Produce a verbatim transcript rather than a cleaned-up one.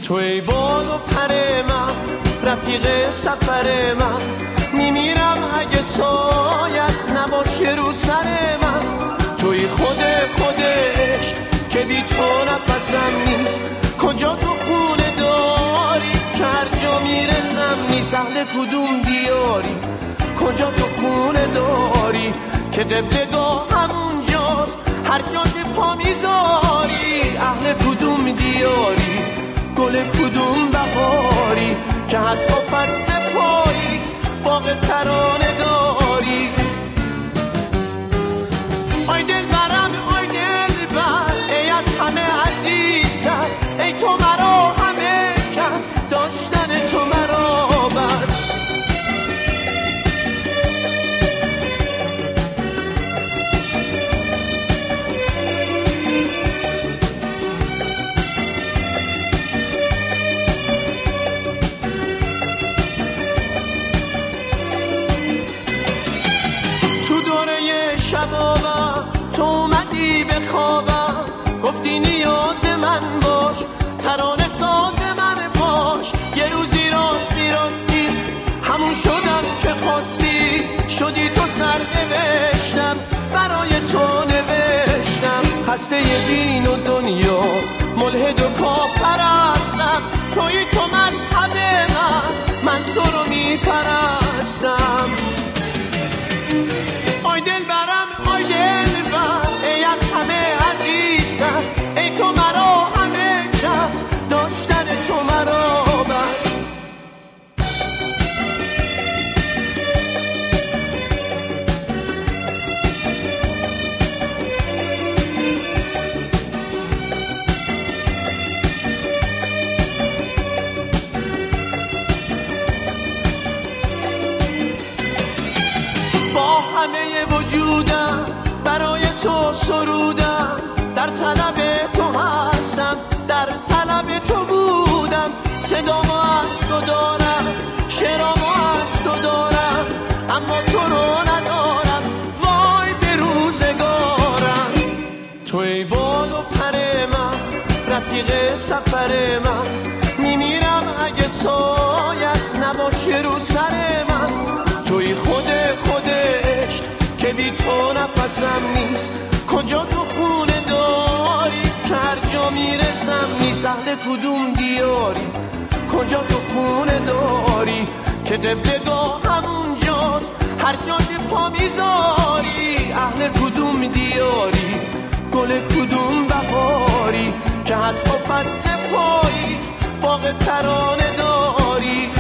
تو ای بال و پر من، رفیق سفر من، میمیرم اگه سایت نباشه رو سر من. توی خود خود عشق که بی تو نفسم نیست، کجا تو خونه داری که هر جا میرسم نیست. اهل کدوم دیاری، کجا تو خونه داری که قبلگاه همونجاست هر جا که پا میذاری. اهل کدوم دیاری، گل کدوم بهاری که حتی فصل پاییز باغ ترانه داری. آی دل برم آی دل بر، ای از همه عزیزتر، ای تو مرا همه کس، داشتن تو مرا بس. شبابم تو اومدی به خوابم، گفتی نیاز من باش، ترانه ساز من باش. یه روزی راستی راستی همون شدم که خواستی، شدی تو سر نوشتم برای تو نوشتم. خسته دین و دنیا ملحد و کافرستم، توی تو مذهب من، من تو رو میپرستم. آی دل برم آی دل بر، ای از همه عزیزتر، ای تو مرا همه کس، داشتن تو مرا بس. با همه وجودم برای تو سرودم، در طلب تو هستم، در طلب تو بودم. صدامو از تو دارم، شعرامو از تو دارم، اما تو رو ندارم، وای به روزگارم. تو ای بال و پر من، رفیق سفر من، میمیرم اگه سایت نباشه رو سر من. توی خود خود عشق که بی تو نفسم نیست، کجا تو خونه داری که هر جا میرسم نیست. اهل کدوم دیاری، کجا تو خونه داری که قبلگاه همونجاست هر جا که پا میذاری. اهل کدوم دیاری، گل کدوم بهاری که حتی فصل پاییز باغ ترانه داری.